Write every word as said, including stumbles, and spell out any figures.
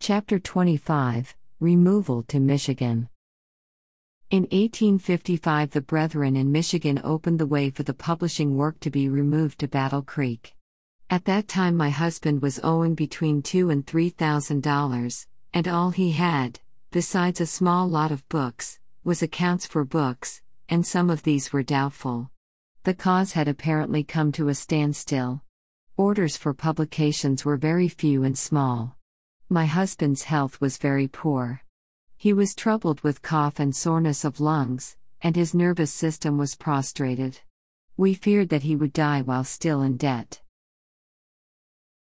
Chapter twenty-five, Removal to Michigan. In eighteen fifty-five, the Brethren in Michigan opened the way for the publishing work to be removed to Battle Creek. At that time my husband was owing between two and three thousand dollars, and all he had, besides a small lot of books, was accounts for books, and some of these were doubtful. The cause had apparently come to a standstill. Orders for publications were very few and small. My husband's health was very poor. He was troubled with cough and soreness of lungs, and his nervous system was prostrated. We feared that he would die while still in debt.